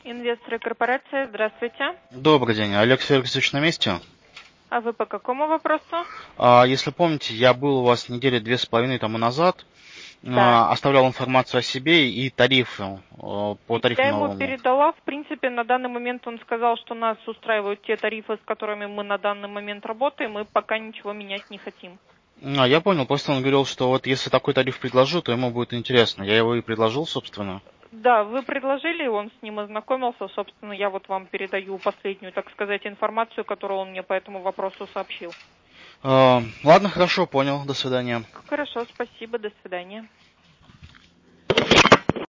Инвесторы корпорация, здравствуйте. Добрый день. Олег Феликсович на месте? А вы по какому вопросу? Если помните, я был у вас недели 2,5 тому назад, Да. оставлял информацию о себе и тарифы, по тарифу Я ему новому. передала, в принципе, на данный момент он сказал, что нас устраивают те тарифы, с которыми мы на данный момент работаем, мы пока ничего менять не хотим. Я понял, просто он говорил, что вот если такой тариф предложу, то ему будет интересно. Я его и предложил, собственно. Да, вы предложили, он с ним ознакомился, собственно, я вот вам передаю последнюю, так сказать, информацию, которую он мне по этому вопросу сообщил. Ладно, хорошо, понял. До свидания. Хорошо, спасибо, до свидания.